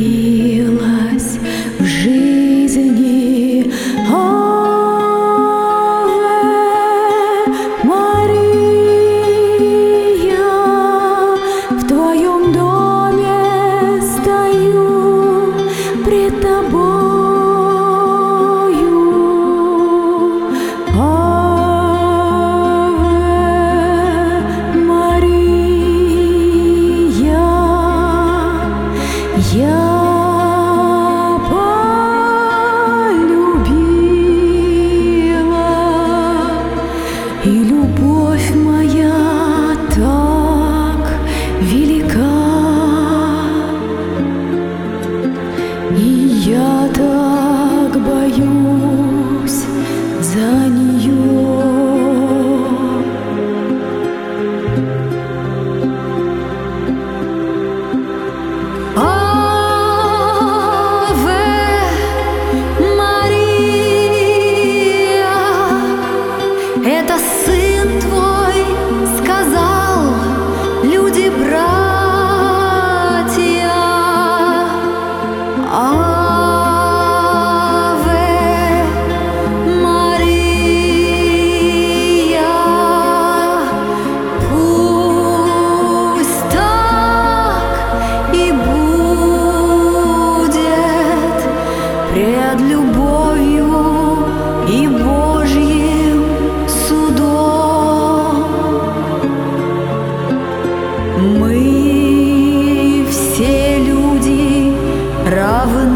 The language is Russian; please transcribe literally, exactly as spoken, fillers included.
явилась в жизни. Аве Мария, в твоем доме стою пред тобою. Аве Мария, я полюбила, и любовь моя так велика, и я так боюсь за нее. Это сын твой сказал, люди братья. Аве Мария, пусть так и будет пред любовью и Божьим судом. Мы все люди равны.